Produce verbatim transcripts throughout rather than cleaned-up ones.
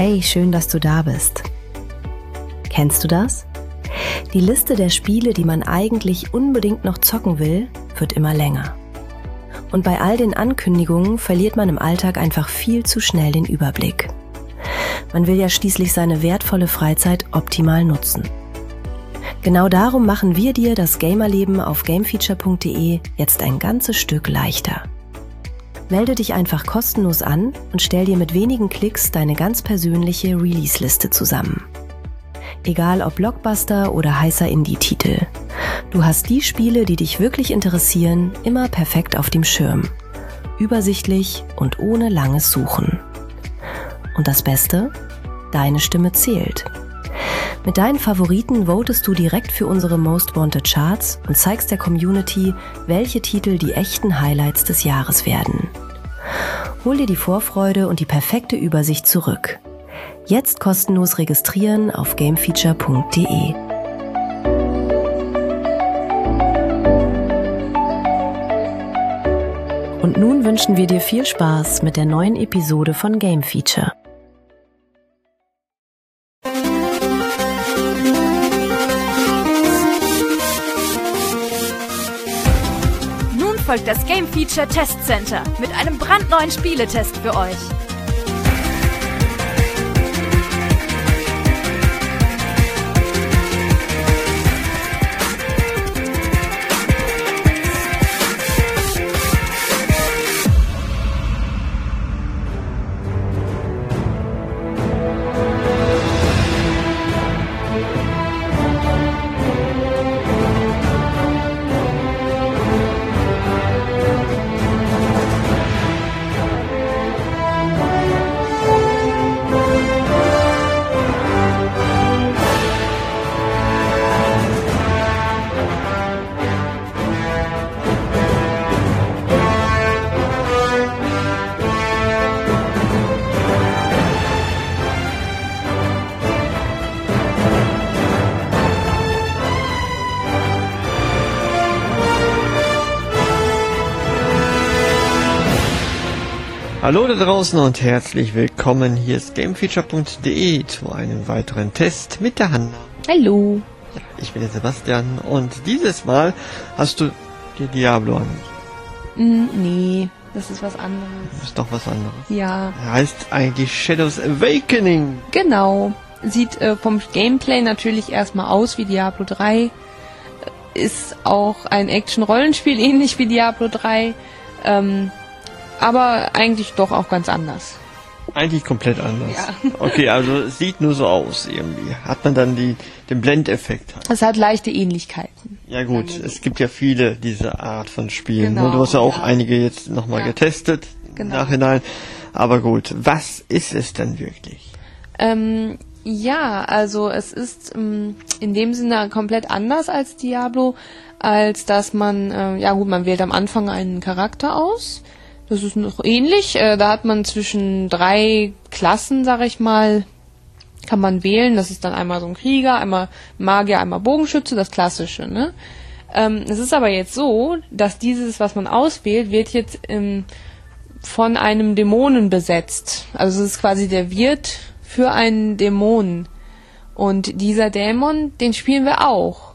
Hey, schön, dass du da bist. Kennst du das? Die Liste der Spiele, die man eigentlich unbedingt noch zocken will, wird immer länger. Und bei all den Ankündigungen verliert man im Alltag einfach viel zu schnell den Überblick. Man will ja schließlich seine wertvolle Freizeit optimal nutzen. Genau darum machen wir dir das Gamerleben auf gamefeature punkt de jetzt ein ganzes Stück leichter. Melde dich einfach kostenlos an und stell dir mit wenigen Klicks deine ganz persönliche Release-Liste zusammen. Egal ob Blockbuster oder heißer Indie-Titel. Du hast die Spiele, die dich wirklich interessieren, immer perfekt auf dem Schirm. Übersichtlich und ohne langes Suchen. Und das Beste? Deine Stimme zählt. Mit deinen Favoriten votest du direkt für unsere Most Wanted Charts und zeigst der Community, welche Titel die echten Highlights des Jahres werden. Hol dir die Vorfreude und die perfekte Übersicht zurück. Jetzt kostenlos registrieren auf gamefeature punkt de. Und nun wünschen wir dir viel Spaß mit der neuen Episode von Game Feature. Folgt das Game Feature Test Center mit einem brandneuen Spieletest für euch. Hallo da draußen und herzlich willkommen. Hier ist gamefeature punkt de zu einem weiteren Test mit der Hanna. Hallo. Ja, ich bin der Sebastian und dieses Mal hast du dir Diablo an. Mm, nee, das ist was anderes. Das ist doch was anderes. Ja. Heißt eigentlich Shadows Awakening. Genau. Sieht äh, vom Gameplay natürlich erstmal aus wie Diablo drei. Ist auch ein Action-Rollenspiel, ähnlich wie Diablo drei. Ähm... Aber eigentlich doch auch ganz anders. Eigentlich komplett anders. Ja. Okay, also es sieht nur so aus irgendwie. Hat man dann die, den Blendeffekt? Halt. Es hat leichte Ähnlichkeiten. Ja gut, es gibt ja viele diese Art von Spielen. Genau, du hast ja auch ja. einige jetzt nochmal ja. getestet im genau. Nachhinein. Aber gut, was ist es denn wirklich? Ähm, ja, also es ist ähm, in dem Sinne komplett anders als Diablo, als dass man, äh, ja gut, man wählt am Anfang einen Charakter aus. Das ist noch ähnlich. Äh, da hat man zwischen drei Klassen, sag ich mal, kann man wählen. Das ist dann einmal so ein Krieger, einmal Magier, einmal Bogenschütze, das Klassische. Ne? Ähm, es ist aber jetzt so, dass dieses, was man auswählt, wird jetzt ähm, von einem Dämonen besetzt. Also es ist quasi der Wirt für einen Dämonen. Und dieser Dämon, den spielen wir auch.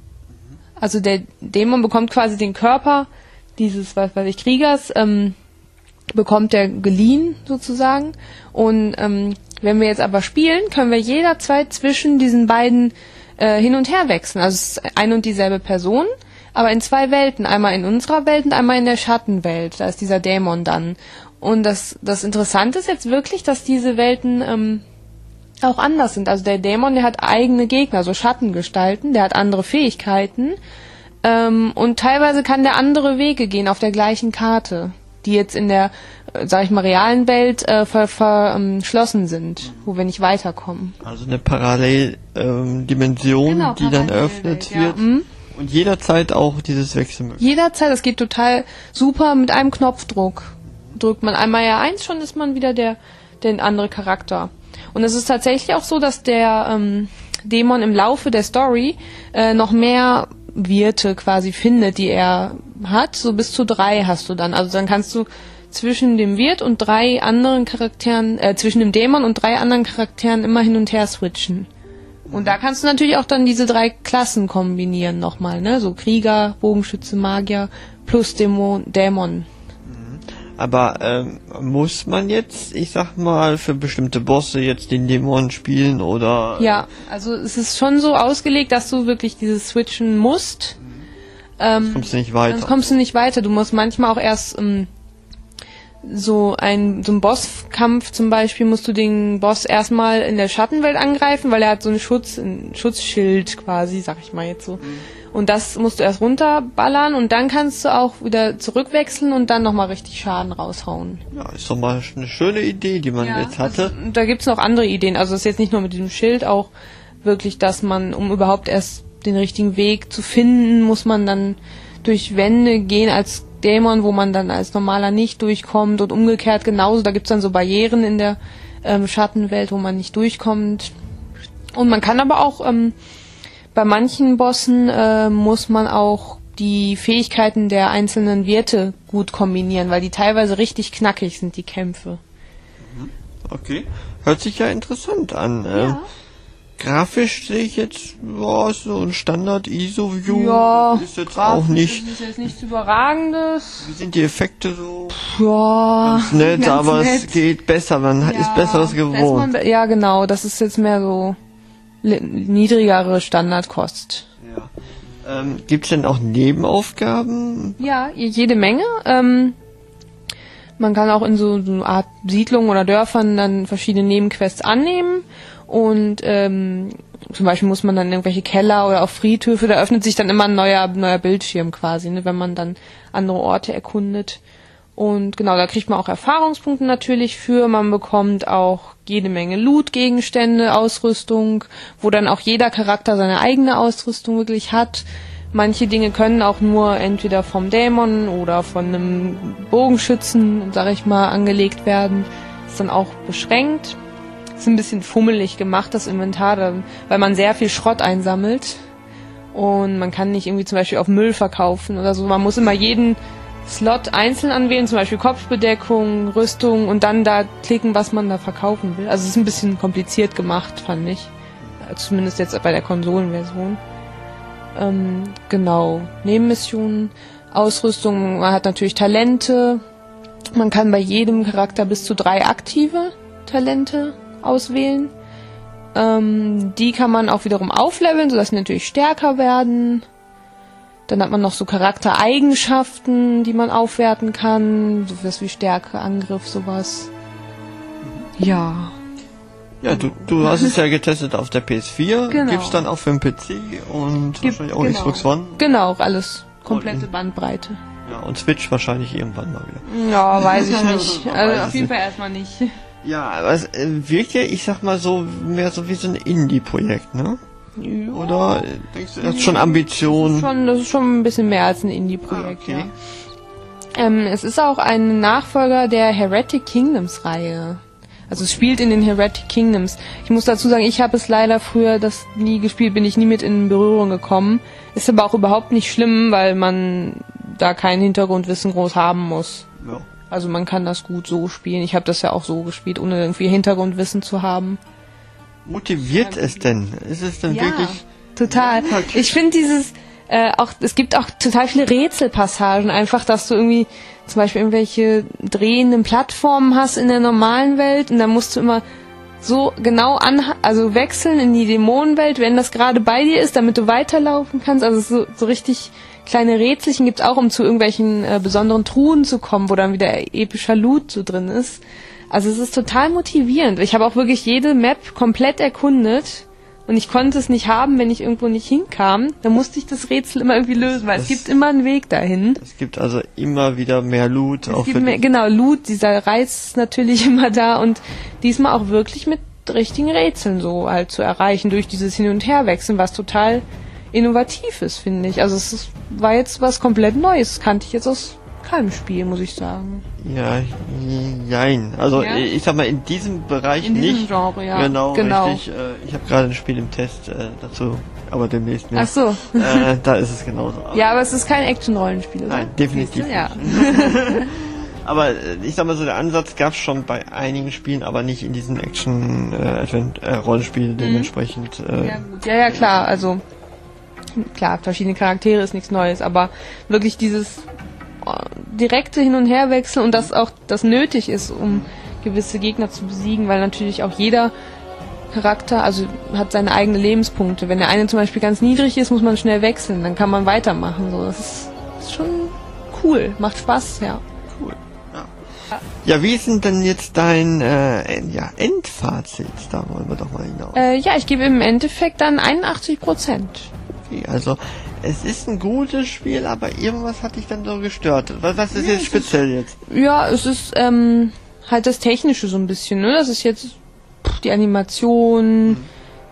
Also der Dämon bekommt quasi den Körper dieses, was weiß ich, Kriegers, ähm, bekommt der geliehen sozusagen. Und ähm, wenn wir jetzt aber spielen, können wir jederzeit zwischen diesen beiden äh, hin und her wechseln. Also es ist ein und dieselbe Person, aber in zwei Welten. Einmal in unserer Welt und einmal in der Schattenwelt. Da ist dieser Dämon dann. Und das, das Interessante ist jetzt wirklich, dass diese Welten ähm, auch anders sind. Also der Dämon, der hat eigene Gegner, so Schattengestalten, der hat andere Fähigkeiten. Ähm, und teilweise kann der andere Wege gehen auf der gleichen Karte, die jetzt in der, äh, sag ich mal, realen Welt äh, verschlossen ähm, sind, wo wir nicht weiterkommen. Also eine Paralleldimension, ähm, genau, die dann eröffnet ja. wird. Mhm. Und jederzeit auch dieses Wechsel möglich. Jederzeit, das geht total super mit einem Knopfdruck. Drückt man einmal R eins, schon ist man wieder der, der andere Charakter. Und es ist tatsächlich auch so, dass der ähm, Dämon im Laufe der Story äh, noch mehr Wirte quasi findet, die er hat. So bis zu drei hast du dann. Also dann kannst du zwischen dem Wirt und drei anderen Charakteren, äh, zwischen dem Dämon und drei anderen Charakteren immer hin und her switchen. Und da kannst du natürlich auch dann diese drei Klassen kombinieren nochmal, ne? So Krieger, Bogenschütze, Magier plus Dämon. Dämon. Aber ähm, muss man jetzt, ich sag mal, für bestimmte Bosse jetzt den Dämon spielen oder... Ja, also es ist schon so ausgelegt, dass du wirklich dieses Switchen musst. Ähm, sonst kommst du nicht weiter. Sonst kommst du nicht weiter. Du musst manchmal auch erst ähm, so ein so ein Bosskampf zum Beispiel, musst du den Boss erstmal in der Schattenwelt angreifen, weil er hat so einen Schutz, ein Schutzschild quasi, sag ich mal jetzt so. Mhm. Und das musst du erst runterballern und dann kannst du auch wieder zurückwechseln und dann nochmal richtig Schaden raushauen. Ja, ist doch mal eine schöne Idee, die man ja, jetzt hatte. Also, da gibt's noch andere Ideen. Also es ist jetzt nicht nur mit diesem Schild, auch wirklich, dass man, um überhaupt erst den richtigen Weg zu finden, muss man dann durch Wände gehen als Dämon, wo man dann als Normaler nicht durchkommt und umgekehrt genauso. Da gibt's dann so Barrieren in der ähm, Schattenwelt, wo man nicht durchkommt. Und man kann aber auch... Ähm, Bei manchen Bossen äh, muss man auch die Fähigkeiten der einzelnen Wirte gut kombinieren, weil die teilweise richtig knackig sind, die Kämpfe. Okay, hört sich ja interessant an. Ja. Ähm, grafisch sehe ich jetzt, boah, so ein Standard-I S O-View. Ja, ist jetzt auch nicht... Das ist jetzt nichts Überragendes. Wie sind die Effekte so? Ja, ganz nett, ganz aber nett. Es geht besser, man Ja, ist Besseres gewohnt. man, ja, genau, das ist jetzt mehr so niedrigere Standardkost. Ja. Ähm, gibt's denn auch Nebenaufgaben? Ja, jede Menge. Ähm, man kann auch in so, so eine Art Siedlungen oder Dörfern dann verschiedene Nebenquests annehmen und ähm, zum Beispiel muss man dann irgendwelche Keller oder auch Friedhöfe, da öffnet sich dann immer ein neuer, neuer Bildschirm quasi, ne, wenn man dann andere Orte erkundet. Und genau, da kriegt man auch Erfahrungspunkte natürlich für. Man bekommt auch jede Menge Loot-Gegenstände, Ausrüstung, wo dann auch jeder Charakter seine eigene Ausrüstung wirklich hat. Manche Dinge können auch nur entweder vom Dämon oder von einem Bogenschützen, sag ich mal, angelegt werden. Ist dann auch beschränkt. Ist ein bisschen fummelig gemacht, das Inventar, weil man sehr viel Schrott einsammelt. Und man kann nicht irgendwie zum Beispiel auf Müll verkaufen oder so. Man muss immer jeden Slot einzeln anwählen, zum Beispiel Kopfbedeckung, Rüstung und dann da klicken, was man da verkaufen will. Also es ist ein bisschen kompliziert gemacht, fand ich. Zumindest jetzt bei der Konsolenversion. Ähm, genau. Nebenmissionen, Ausrüstung, man hat natürlich Talente. Man kann bei jedem Charakter bis zu drei aktive Talente auswählen. Ähm, die kann man auch wiederum aufleveln, sodass sie natürlich stärker werden. Dann hat man noch so Charaktereigenschaften, die man aufwerten kann. Sowas wie Stärke, Angriff, sowas. Ja. Ja, du, du hast es ja getestet auf der P S vier. Genau. Gibt's dann auch für den P C und Gibt, wahrscheinlich auch genau. Xbox One. Genau, alles. Komplette Bandbreite. Ja, und Switch wahrscheinlich irgendwann mal wieder. Ja, weiß ich nicht. Also Weiß auf jeden nicht. Fall erstmal nicht. Ja, aber es äh, wirkt ja, ich sag mal so, mehr so wie so ein Indie-Projekt, ne? Ja. Oder äh, denkst du, das ist schon Ambition? Das ist schon, das ist schon ein bisschen mehr als ein Indie-Projekt, Ah, okay. ja. Ähm, es ist auch ein Nachfolger der Heretic Kingdoms Reihe. Also es spielt in den Heretic Kingdoms. Ich muss dazu sagen, ich habe es leider früher das nie gespielt, bin ich nie mit in Berührung gekommen. Ist aber auch überhaupt nicht schlimm, weil man da kein Hintergrundwissen groß haben muss. Ja. Also man kann das gut so spielen. Ich habe das ja auch so gespielt, ohne irgendwie Hintergrundwissen zu haben. Motiviert es denn? Ist es denn wirklich... Total. Ich finde dieses, äh, auch, es gibt auch total viele Rätselpassagen, einfach, dass du irgendwie zum Beispiel irgendwelche drehenden Plattformen hast in der normalen Welt und dann musst du immer so genau an, also wechseln in die Dämonenwelt, wenn das gerade bei dir ist, damit du weiterlaufen kannst. Also so, so richtig kleine Rätselchen gibt's auch, um zu irgendwelchen äh, besonderen Truhen zu kommen, wo dann wieder epischer Loot so drin ist. Also es ist total motivierend. Ich habe auch wirklich jede Map komplett erkundet und ich konnte es nicht haben, wenn ich irgendwo nicht hinkam. Dann musste ich das Rätsel immer irgendwie lösen, weil Das- es gibt immer einen Weg dahin. Es gibt also immer wieder mehr Loot. Es auch gibt für mehr, die- genau, Loot, dieser Reiz ist natürlich immer da und diesmal auch wirklich mit richtigen Rätseln so halt zu erreichen, durch dieses Hin- und Herwechseln, was total innovativ ist, finde ich. Also es ist, war jetzt was komplett Neues, das kannte ich jetzt aus keinem Spiel, muss ich sagen. Ja, jein. Also Ja? ich sag mal, in diesem Bereich In diesem nicht. Genre, ja. Genau, Genau. richtig. Äh, ich habe gerade ein Spiel im Test äh, dazu, aber demnächst mehr. Ach so. Äh, da ist es genauso. Ja, aber es ist kein Action-Rollenspiel, oder? Nein, definitiv Siehst du? Ja. Aber ich sag mal so, der Ansatz gab es schon bei einigen Spielen, aber nicht in diesen Action-Rollenspielen äh, äh, dementsprechend. Äh, ja, gut. ja, ja, klar, also klar, verschiedene Charaktere ist nichts Neues, aber wirklich dieses direkte Hin- und Herwechseln und dass auch das nötig ist, um gewisse Gegner zu besiegen, weil natürlich auch jeder Charakter, also hat seine eigenen Lebenspunkte. Wenn der eine zum Beispiel ganz niedrig ist, muss man schnell wechseln, dann kann man weitermachen. So, das ist, ist schon cool, macht Spaß, ja. Cool. Ja, ja wie ist denn denn jetzt dein äh, ja, Endfazit? Da wollen wir doch mal hinaus. Äh, ja, ich gebe im Endeffekt dann einundachtzig Prozent. Okay, also es ist ein gutes Spiel, aber irgendwas hat dich dann so gestört. Was, was ist ja, jetzt speziell ist, jetzt? Ja, es ist ähm, halt das Technische so ein bisschen, ne? Das ist jetzt die Animation, mhm.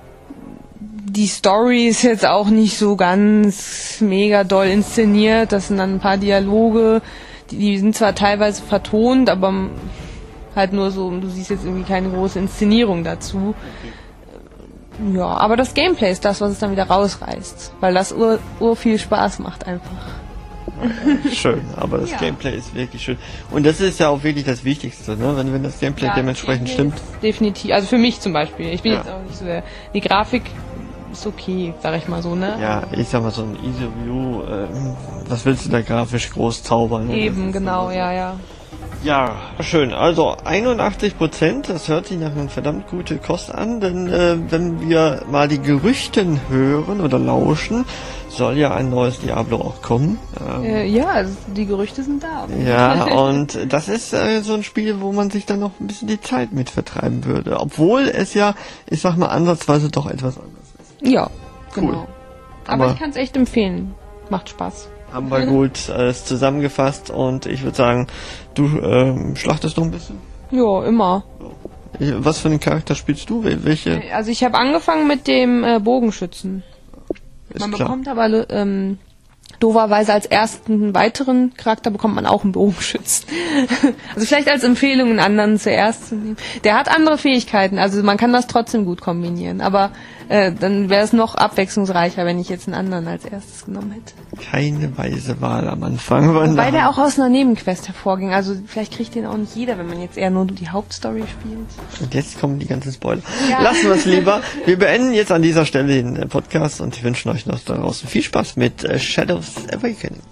die Story ist jetzt auch nicht so ganz mega doll inszeniert. Das sind dann ein paar Dialoge, die, die sind zwar teilweise vertont, aber halt nur so, du siehst jetzt irgendwie keine große Inszenierung dazu. Okay. Ja, aber das Gameplay ist das, was es dann wieder rausreißt, weil das ur, ur viel Spaß macht einfach. Ja, schön, aber das ja. Gameplay ist wirklich schön. Und das ist ja auch wirklich das Wichtigste, ne? Wenn, wenn das Gameplay ja, dementsprechend das Gameplay stimmt. Definitiv, also für mich zum Beispiel. Ich bin ja. jetzt auch nicht so der, die Grafik ist okay, sag ich mal so, ne? Ja, ich sag mal so ein Easy View, äh, was willst du da grafisch groß zaubern? Ne? Eben, genau, so. ja, ja. Ja, schön. Also einundachtzig Prozent, das hört sich nach einer verdammt gute Kost an, denn äh, wenn wir mal die Gerüchten hören oder lauschen, soll ja ein neues Diablo auch kommen. Ähm, äh, ja, also die Gerüchte sind da. Ja, und das ist äh, so ein Spiel, wo man sich dann noch ein bisschen die Zeit mit vertreiben würde, obwohl es ja, ich sag mal, ansatzweise doch etwas anders ist. Ja, cool. Genau. Aber, Aber ich kann es echt empfehlen. Macht Spaß. Haben wir gut alles zusammengefasst und ich würde sagen, du ähm, schlachtest noch ein bisschen? Ja, immer. Was für einen Charakter spielst du? Welche? Also ich habe angefangen mit dem äh, Bogenschützen. Ist man klar. bekommt aber ähm, dooferweise als ersten weiteren Charakter bekommt man auch einen Bogenschützen. Also vielleicht als Empfehlung einen anderen zuerst zu nehmen. Der hat andere Fähigkeiten, also man kann das trotzdem gut kombinieren, aber äh, dann wäre es noch abwechslungsreicher, wenn ich jetzt einen anderen als erstes genommen hätte. Keine weise Wahl am Anfang. Wobei der auch aus einer Nebenquest hervorging, also vielleicht kriegt den auch nicht jeder, wenn man jetzt eher nur die Hauptstory spielt. Und jetzt kommen die ganzen Spoiler. Ja. Lassen wir es lieber. Wir beenden jetzt an dieser Stelle den Podcast und wünschen euch noch da draußen viel Spaß mit äh, Shadows Awakening.